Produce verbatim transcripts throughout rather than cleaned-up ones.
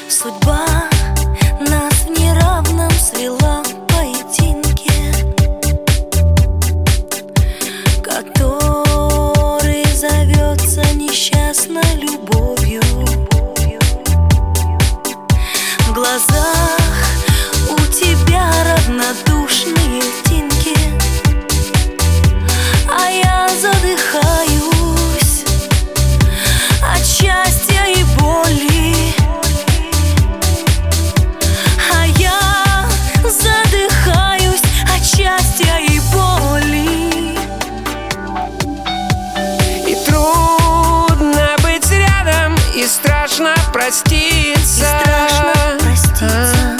Судьба нас в неравном свела в поединке, который зовется несчастной любовью. В глазах у тебя равнодушные тинки, а я задыхаюсь от счастья и боли. А я задыхаюсь от счастья и боли. И трудно быть рядом, и страшно проститься. И страшно проститься.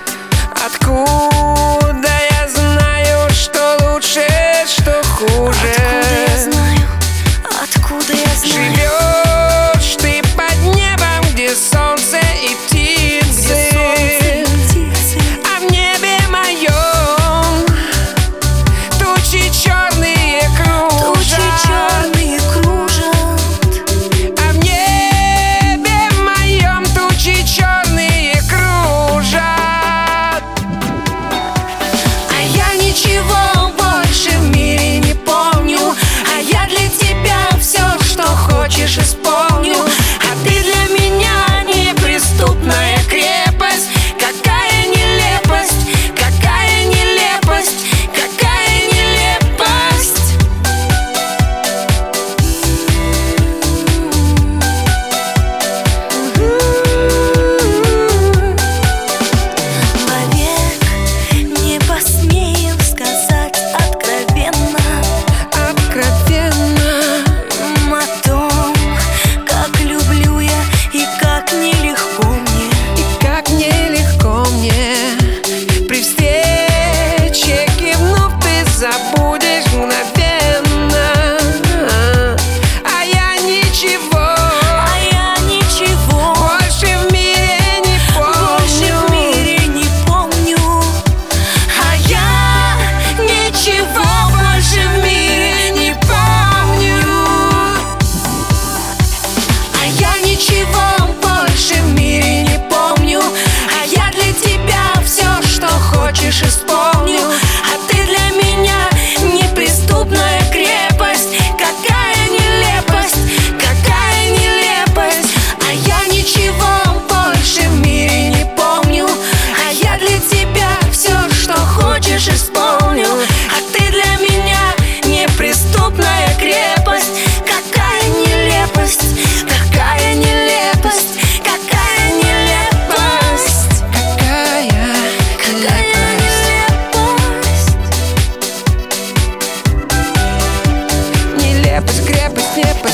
Откуда я знаю, что лучше, что хуже? Откуда я знаю, откуда я знаю? Живешь ты под небом, где солнце и птицы, Где солнце и птицы. а в небе моем тучи черные кружат. Тучи черные кружат. А в небе моем тучи черные кружат. А я ничего больше в мире не помню, а я для тебя все, что хочешь, исполню. А ты для меня неприступная крепость. Какая нелепость, какая нелепость, какая нелепость. Вовек не посмею сказать откровенно Откровенно о том, как люблю я и как нелегко мне. и как нелегко мне. При встрече кивнув, ты забудешь мгновенно. А я ничего А я ничего больше в мире не больше в помню. мире не помню. А я ничего больше в мире не помню. А я ничего больше в мире не помню. А я для тебя все, что хочешь, исполню. А ты для меня неприступная крепость. Какая нелепость, какая нелепость. А я ничего больше в мире не помню. А я для тебя все, что хочешь, исполню. А ты для меня неприступная крепость. Какая нелепость, какая нелепость, какая нелепость. Какая Какая нелепость. Нелепость, крепость, нелепость.